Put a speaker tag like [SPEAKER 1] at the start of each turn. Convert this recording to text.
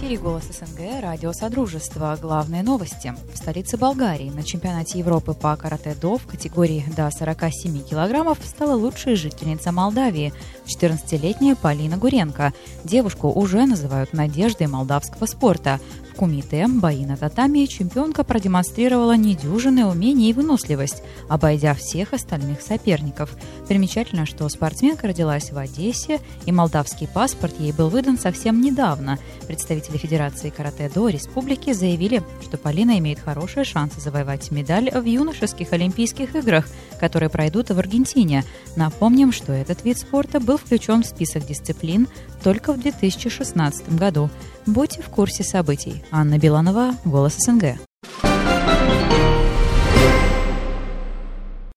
[SPEAKER 1] эфире «Голос СНГ», радио «Содружество». Главные новости. В столице Болгарии на чемпионате Европы по каратэ-до в категории до 47 килограммов стала лучшей жительница Молдавии – 14-летняя Полина Гуренко. Девушку уже называют надеждой молдавского спорта. В кумите, бои на татами, чемпионка продемонстрировала недюжинное умение и выносливость, обойдя всех остальных соперников. Примечательно, что спортсменка родилась в Одессе, и молдавский паспорт ей был выдан совсем недавно. Представители Федерации каратэ-до республики заявили, что Полина имеет хорошие шансы завоевать медаль в юношеских Олимпийских играх, которые пройдут в Аргентине. Напомним, что этот вид спорта был включен в список дисциплин только в 2016 году. Будьте в курсе событий. Анна Биланова, «Голос СНГ».